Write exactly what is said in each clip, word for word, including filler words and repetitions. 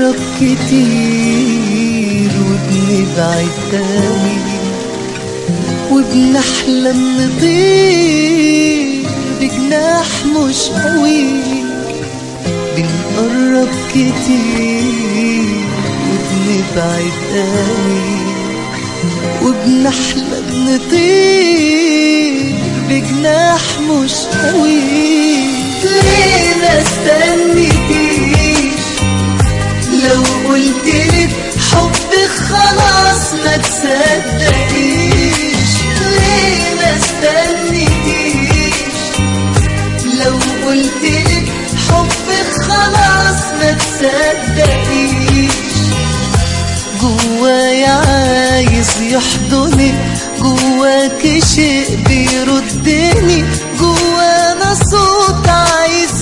بنقرب كتير وبنبعد تاني، وبنحلم نطير بجناح مش قوي. بنقرب كتير وبنبعد تاني، وبنحلم نطير بجناح مش قوي. ليه ما استنيتيش؟ لو قلتلك حبك خلاص ما تصدقيش. ليه ما استنيتيش؟ لو قلتلك حبك خلاص ما تصدقيش. جوايا عايز يحضنك، جواك شيء بيردني، جوانا صوت عايز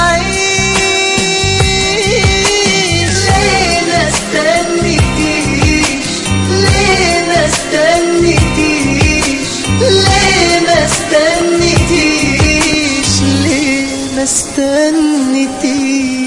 يعيش. ليه ما استنيتيش؟ ليه ما استنيتيش؟ ليه ما استنيتيش؟ ليه ما استنيتيش؟